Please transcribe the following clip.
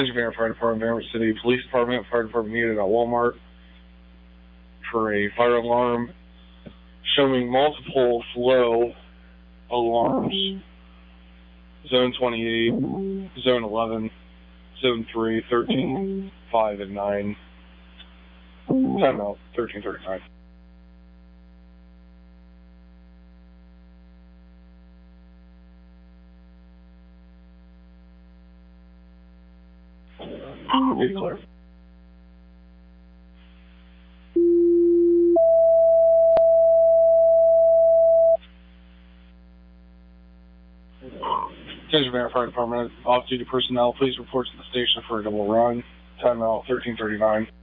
Vanderbilt Fire Department, Vanderbilt City Police Department, Fire Department needed at Walmart for a fire alarm showing multiple flow alarms. Zone 28, Zone 11, Zone 3, 13, 5, and 9. Timeout, 13:39. Be clear. Attention Vanderbilt Fire Department, off-duty personnel, please report to the station for a double run. Timeout, 13:39.